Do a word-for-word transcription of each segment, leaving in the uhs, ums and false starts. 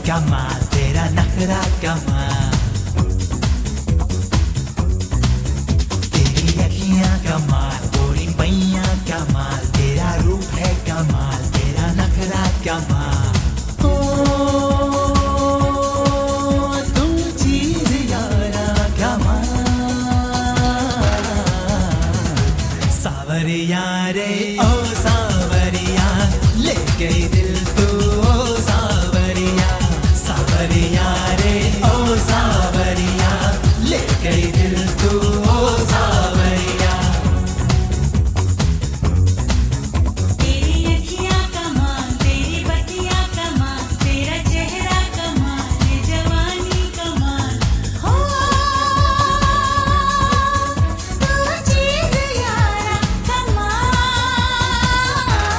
कमाल तेरा नखरा कमाल, तेरी अखियां कमाल, गोरी पैया कमाल, तेरा रूप है कमाल, तेरा नखरा कमाल। ओ तू चीज यारा कमाल, सावरिया रे ओ सावरिया ले गई दिल तू ओ सावरिया, सावरिया रे ओ सावरिया ले गई दिल तू ओ सावरिया। तेरी अखियां कमाल, तेरी बतियां कमाल, तेरा चेहरा कमाल, ये जवानी कमाल। हो तू चीज यारा कमाल,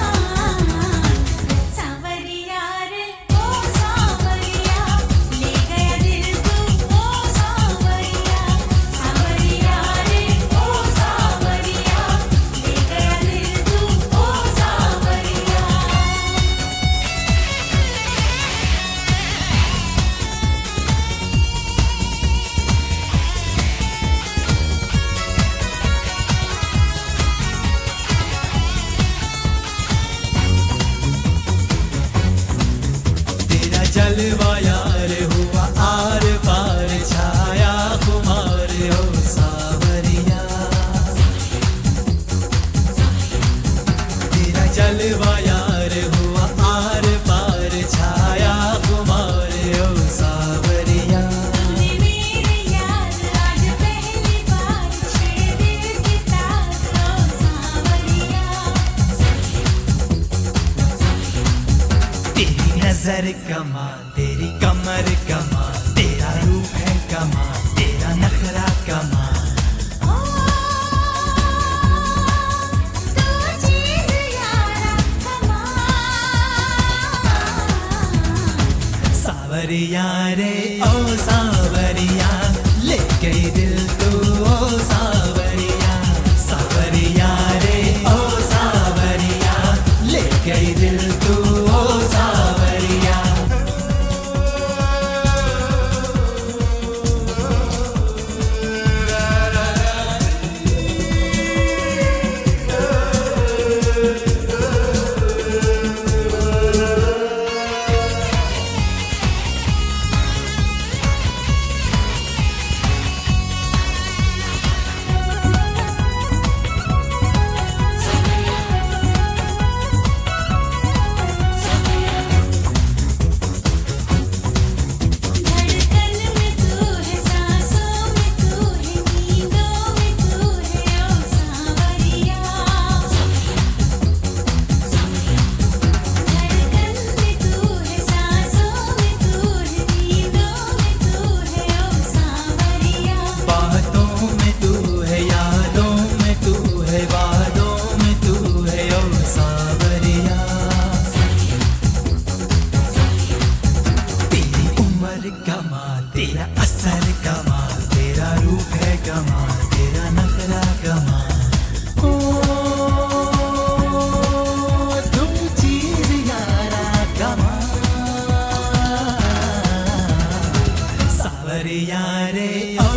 सावरिया रे ओ सावरिया ले गया दिल तू ओ सावरिया, सावरिया रे ओ सावरिया ले गया दिल तू ओ सावरिया। तेरा जलवा यार हुआ आर पार छाया खुमार हो सावरिया, तेरा जलवा यार हुआ आर पार छाया खुमार हो सावरिया। तूने मेरे यार आज पहली बार छेड़ दिल की तार ओ सावरिया, तेरी नजर कमाल, तेरी कमर कमाल, तेरा रूप है कमाल, तेरा नखरा कमाल। ओ तू चीज यारा कमाल, सावरिया रे ओ सावरिया ले गई दिल तू ओ सावरिया, सावरिया रे ओ सावरिया ले गई दिल तू ओ सावरिया। धड़कन में तू है, सांसों में तू है, नींदों में तू है ओ सावरिया, धड़कन में तू है, सांसों में तू है, नींदों में तू है ओ सावरिया। बातों में तू है, यादों में तू है, वादों में तू है ओ सावरिया। तेरी उम्र कमाल, तेरा असर कमाल, तेरा रूप है कमाल, तेरा नखरा कमाल। ओ तू चीज यारा कमाल, सावरिया रे ओ